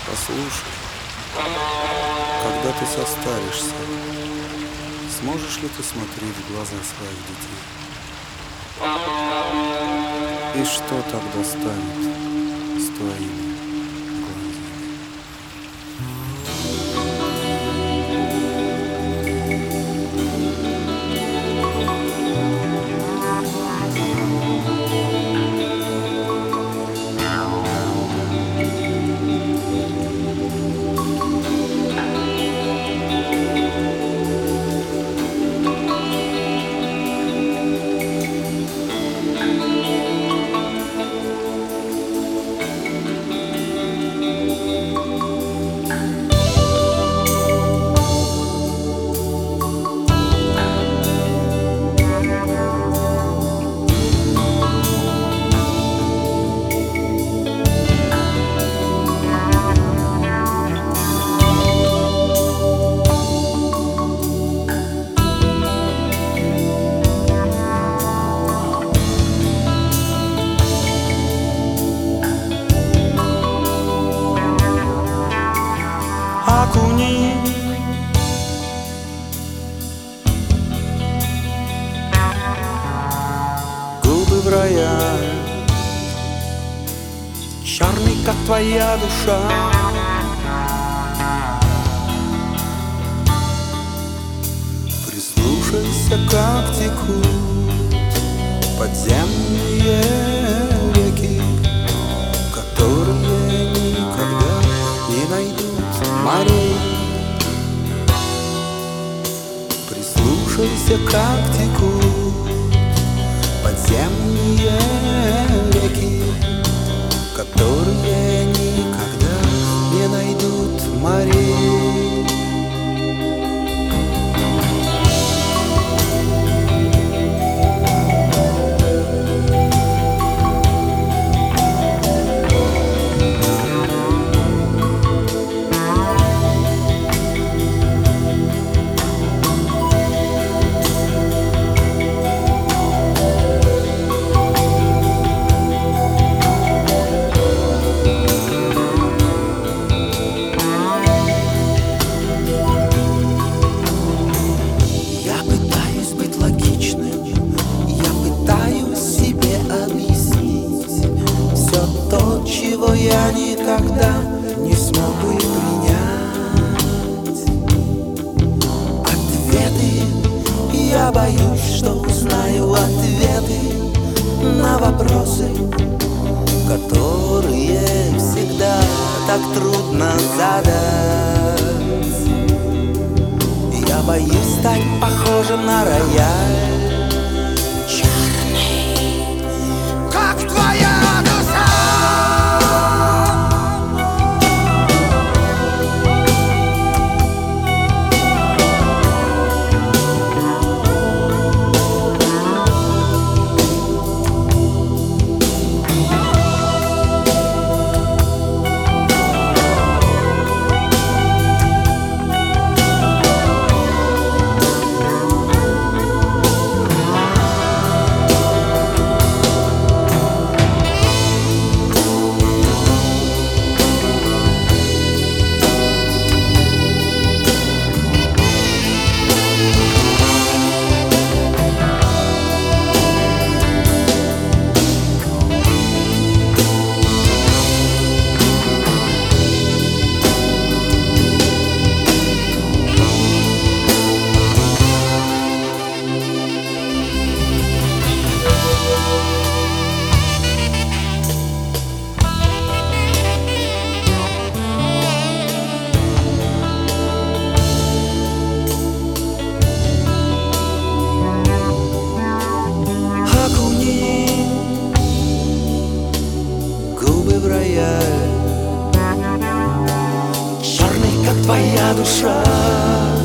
Послушай, когда ты состаришься, сможешь ли ты смотреть в глаза своих детей? И что тогда станет с твоими глазами? Окуни губы в рояль, черный, как твоя душа. Прислушайся, как текут подземные реки, которые никогда не найдут морей. Прислушайся, как текут подземные реки, которые никогда не найдут морей. Чего я никогда не смог бы принять ответы. Я боюсь, что узнаю ответы на вопросы, которые всегда так трудно задать. Я боюсь стать похожим на рояль, черный, как твоя душа. Черный, как твоя душа.